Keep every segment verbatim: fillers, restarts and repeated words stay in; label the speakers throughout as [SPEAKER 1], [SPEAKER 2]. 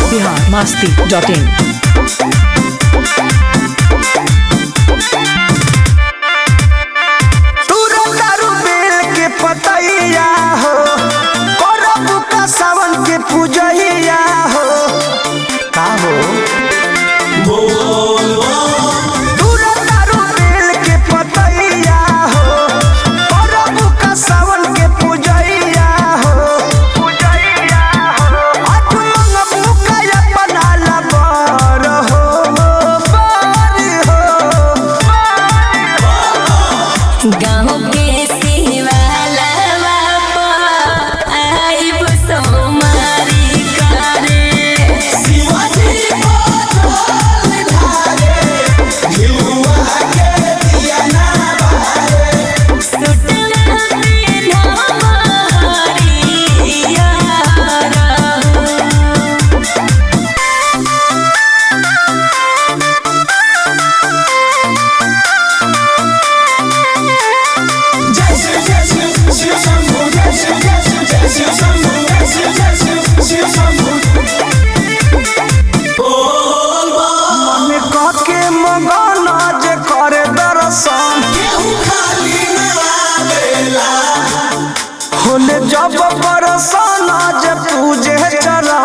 [SPEAKER 1] Bihar Masti dot in.
[SPEAKER 2] पतैया हो करब का सावन के पूजैया हो का हो दूरा दारू बेल के पतैया हो करब का सावन के पूजैया हो पूजैया हो आज मंगबू का अपना लबर हो बर हो
[SPEAKER 3] गाँव के जब बरसाना जब पूजे चला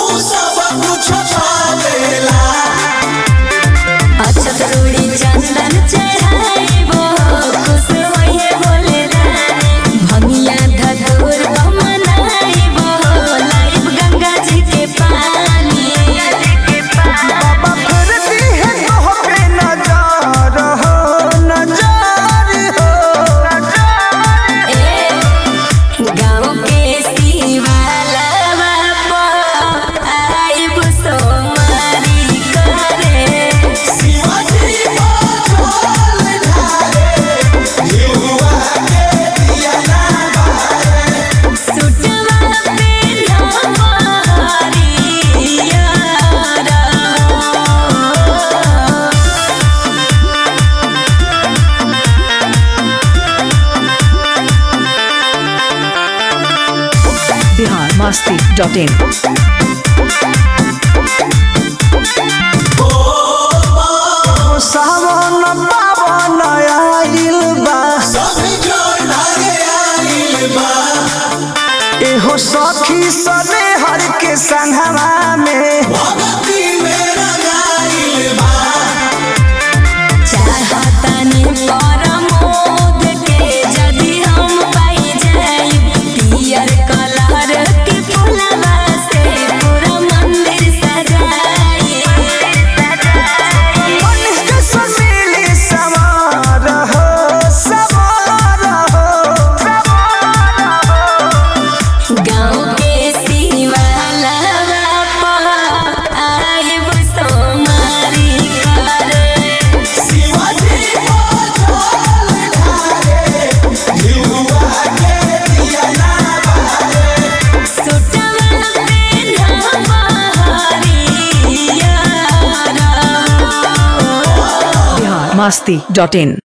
[SPEAKER 3] अच्छा तोड़ी चंदन चढ़ाइबो खुश होइए बोले रानी भंगिया धतूर मनाइबो लाइव गंगा जी के पानी
[SPEAKER 2] बाबा फिर दी है तो पे नजार हो नजार हो
[SPEAKER 3] गाँव के शिवालवा पर आइब सोमवारी करे सुटवा पेन्हबो हरिया
[SPEAKER 1] बिहार मस्ती डॉट इन।
[SPEAKER 2] सावन पावन आइल बा एहो सखी सने हर के संगवा में
[SPEAKER 3] चाहतनी परमोद के जदि हम पाई जाइब पियर कलर के फुलवा से पूरा मंदिर सजाई
[SPEAKER 2] मनुष्य समीली सवार हो सवार हो
[SPEAKER 3] गाँव के शिवालवा पर आइब सोमवारी करे सुटवा पेन्हबो हरिया
[SPEAKER 1] बिहार मस्ती डॉट इन।